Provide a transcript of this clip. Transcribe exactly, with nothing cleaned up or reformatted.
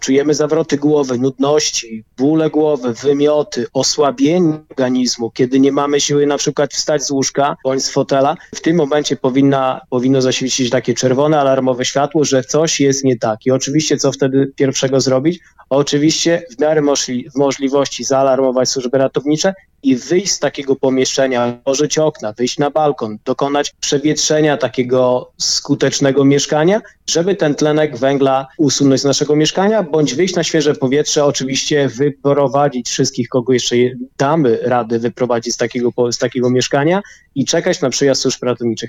czujemy zawroty głowy, nudności, bóle głowy, wymioty, osłabienie organizmu, kiedy nie mamy siły na przykład wstać z łóżka bądź z fotela, w tym momencie powinna, powinno zaświecić takie czerwone alarmowe światło, że coś jest nie tak. I oczywiście co wtedy pierwszego zrobić? Oczywiście w miarę możli- możliwości zaalarmować służby ratownicze i wyjść z takiego pomieszczenia, otworzyć okna, wyjść na balkon, dokonać przewietrzenia takiego skutecznego mieszkania, żeby ten tlenek węgla usunąć z naszego mieszkania, bądź wyjść na świeże powietrze, oczywiście wyprowadzić wszystkich, kogo jeszcze je- damy rady wyprowadzić z takiego, po- z takiego mieszkania i czekać na przyjazd służb ratowniczych.